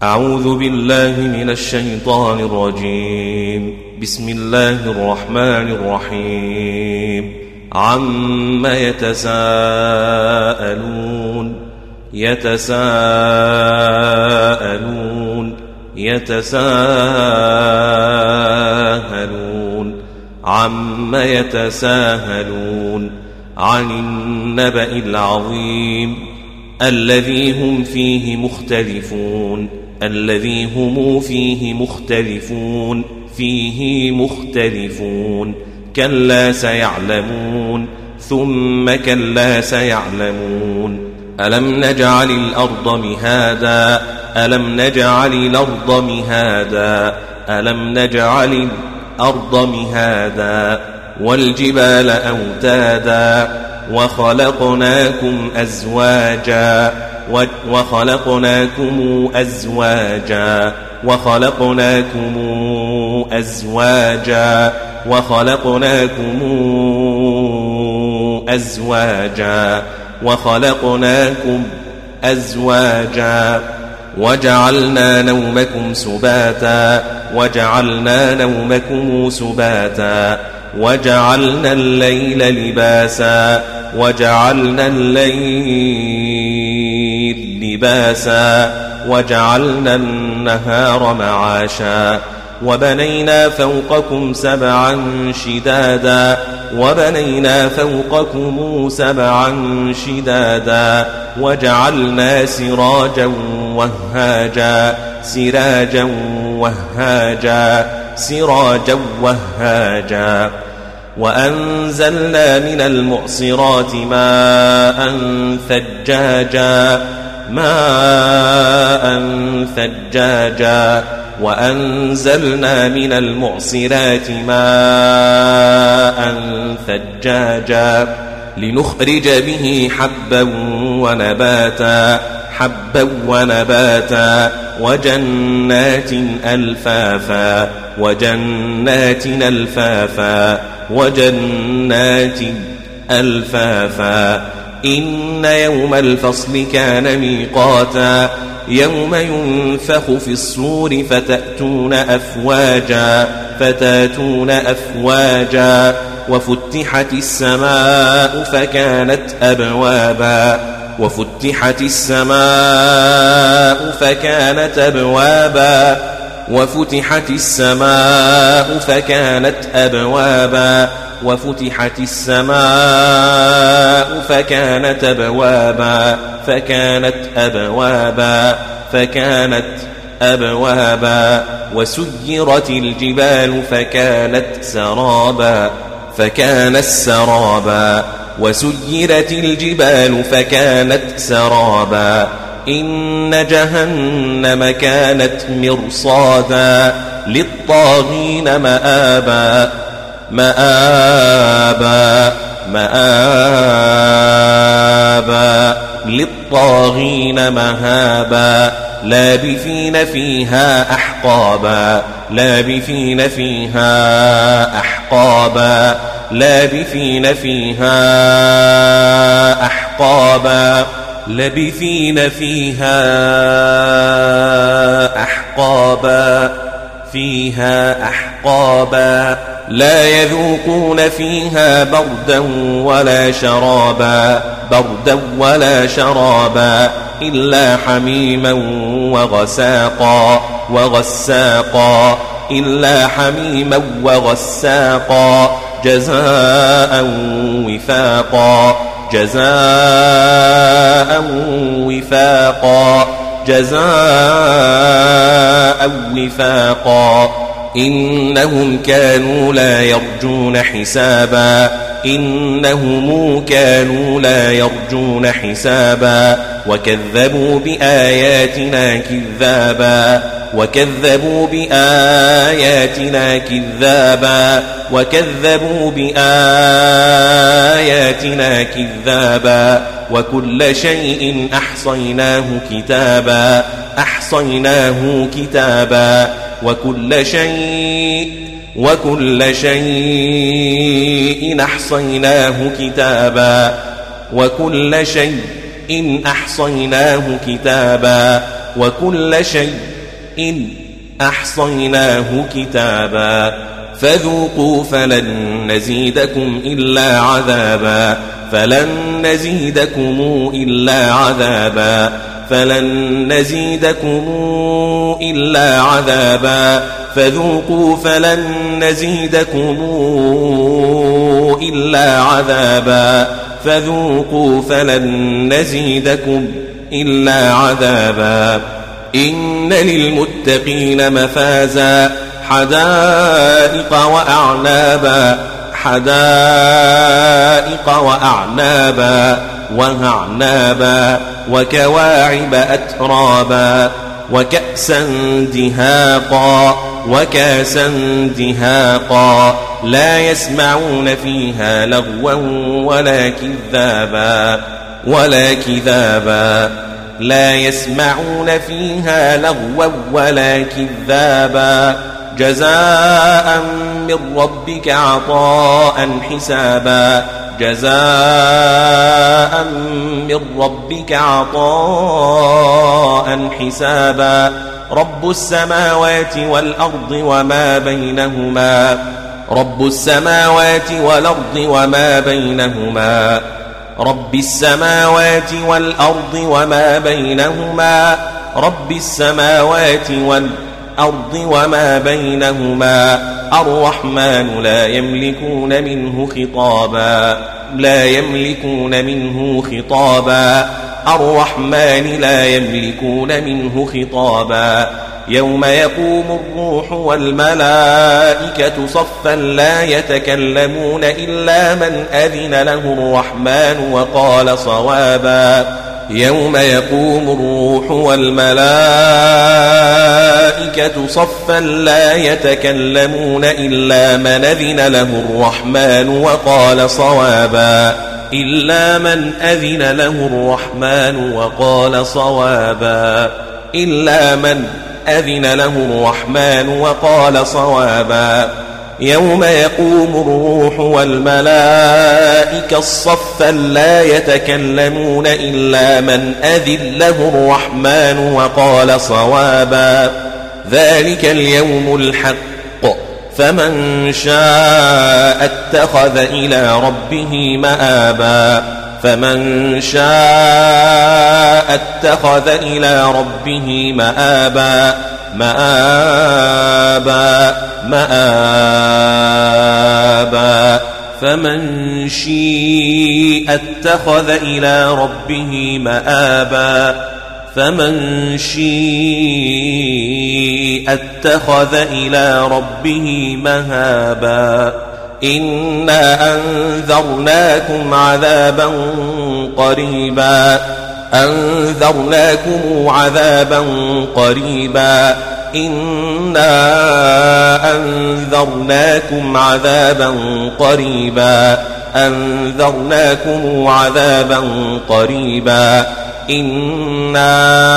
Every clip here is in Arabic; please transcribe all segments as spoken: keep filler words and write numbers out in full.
أعوذ بالله من الشيطان الرجيم. بسم الله الرحمن الرحيم. عم يتساءلون يتساءلون يتساءلون عم يتساءلون عن النبأ العظيم الذي هم فيه مختلفون الذي هم فيه مختلفون فيه مختلفون كلا سيعلمون ثم كلا سيعلمون. ألم نجعل الأرض مهادا ألم نجعل الأرض مهادا ألم نجعل الأرض مهادا والجبال أوتادا وخلقناكم أزواجا وخلقناكم أزواجا وخلقناكم أزواجا وخلقناكم أزواجا وخلقناكم أزواجا وجعلنا نومكم سباتا وجعلنا نومكم سباتا وجعلنا الليل لباسا وجعلنا الليل لباسا وجعلنا النهار معاشا وبنينا فوقكم سبعا شدادا وبنينا فوقكم سبعا شدادا وجعلنا سراجا وهاجا سراجا وهاجا سراجا وهاجا وأنزلنا من المعصرات ماء ثجاجا ماء ثجاجا وأنزلنا من المعصرات ماء ثجاجا لنخرج به حبا ونباتا حبا ونباتا وجنات ألفافا وجنات ألفافا وجنات ألفافا. إن يوم الفصل كان ميقاتا يوم ينفخ في الصور فتأتون أفواجا فتأتون أفواجا وفتحت السماء فكانت أبوابا وفتحت السماء فكانت أبوابا وفتحت السماء فكانت أبوابا وفتحت السماء فكانت أبوابا فكانت أبوابا فكانت أبوابا وسيرت الجبال فكانت سرابا فكانت سرابا وسيرت الجبال فكانت سرابا. إن جهنم كانت مرصادا للطاغين مآبا مآبا مآبا للطاغين مهابا لابثين فيها أحقابا لابثين فيها أحقابا لابثين فيها أحقابا لابثين فيها أحقابا فيها أحقابا لا يذوقون فيها بردا ولا شرابا بردا ولا شرابا إلا حميما وغساقا وغساقا إلا حميما وغساقا جزاء وفاقا جزاء وفاقا جزاء وفاقا. إنهم كانوا لا يرجون حسابا إنهم كانوا لا يرجون حسابا وكذبوا بآياتنا كذابا وكذبوا بآياتنا كذابا وكذبوا بآياتنا كذابا وكل شيء أحصيناه كتابا أحصيناه كتابا وكل شيء وكل شيء أحصيناه كتابا وكل شيء أحصيناه كتابا وكل شيء شيء أحصيناه كتابا فذوقوا فلن نزيدكم إلا عذابا فلن نزيدكم إلا عذابا فلن نزيدكم إلا عذابا فذوقوا فلن نزيدكم إلا عذابا فذوقوا فلن نزيدكم إلا عذابا إن للمتقين مفازا حدائق وأعنابا حدائق وأعنابا وأعنابا وكواعب أترابا وكأسا دهاقا وكاسا دهاقا لا يسمعون فيها لغوا ولا كذابا ولا كذابا لا يسمعون فيها لغوا ولا كذابا جزاء من ربك عطاء حسابا جزاء من ربك عطاء حسابا رب السماوات والأرض وما بينهما رب السماوات والأرض وما بينهما رب السماوات والأرض وما بينهما رب السماوات والأرض وما بينهما الرحمن لا يملكون منه خطابا لا يملكون منه خطابا الرحمن لا يملكون منه خطابا يوم يقوم الروح والملائكة صفا لا يتكلمون إلا من أذن له الرحمن وقال صوابا يوم يقوم الروح والملائكة صفا لا يتكلمون إلا من أذن له الرحمن وقال صوابا إلا من أذن له الرحمن وقال صوابا إلا من أذن له الرحمن وقال صوابا يوم يقوم الروح والملائكة صفا لا يتكلمون إلا من أذن له الرحمن وقال صوابا ذلك اليوم الحق فمن شاء اتخذ إلى ربه مآبا فمن شاء اتخذ إلى ربه مآبا مآبا مآبا فمن شاء اتخذ إلى ربه مآبا فمن شاء اتخذ إلى ربه مهابا إنا أنذرناكم عذابا قريبا أنذرناكم عذابا قريبا إنا أنذرناكم عذابا قريبا أنذرناكم عذابا قريبا إنا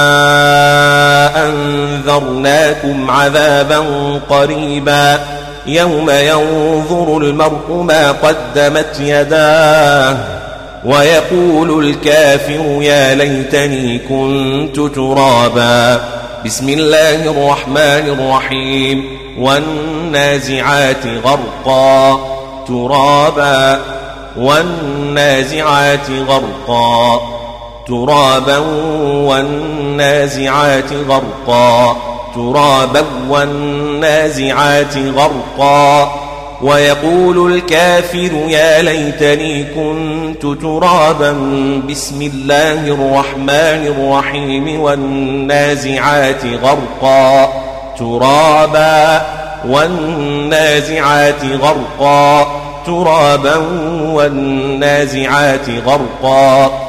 أنذرناكم عذابا قريبا يوم ينظر المرء ما قدمت يداه ويقول الكافر يا ليتني كنت ترابا بسم الله الرحمن الرحيم والنازعات غرقا ترابا والنازعات غرقا ترابا والنازعات غرقا ترابا والنازعات غرقا ويقول الكافر يا ليتني كنت ترابا بسم الله الرحمن الرحيم والنازعات غرقا ترابا والنازعات غرقا ترابا والنازعات غرقا